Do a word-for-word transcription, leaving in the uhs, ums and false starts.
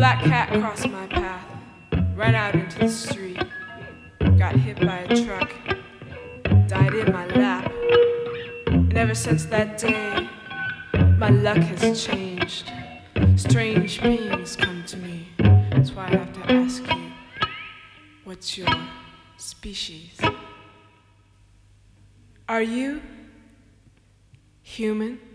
black cat crossed my path, ran out into the street, got hit by a truck, died in my lap. And ever since that day, my luck has changed. Strange beings come to me. That's why I have to ask you, what's your species? Are you human?